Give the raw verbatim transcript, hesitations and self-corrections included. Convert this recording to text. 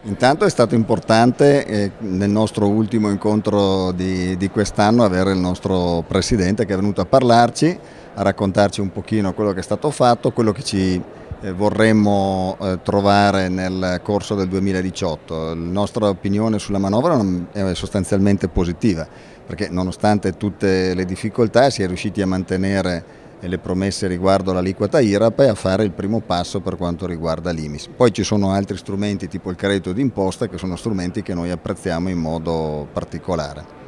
Intanto è stato importante eh, nel nostro ultimo incontro di, di quest'anno avere il nostro Presidente che è venuto a parlarci, a raccontarci un pochino quello che è stato fatto, quello che ci eh, vorremmo eh, trovare nel corso del duemiladiciotto. La nostra opinione sulla manovra è sostanzialmente positiva, perché nonostante tutte le difficoltà si è riusciti a mantenere e le promesse riguardo l'aliquota I R A P e a fare il primo passo per quanto riguarda l'I M I S. Poi ci sono altri strumenti tipo il credito d'imposta che sono strumenti che noi apprezziamo in modo particolare.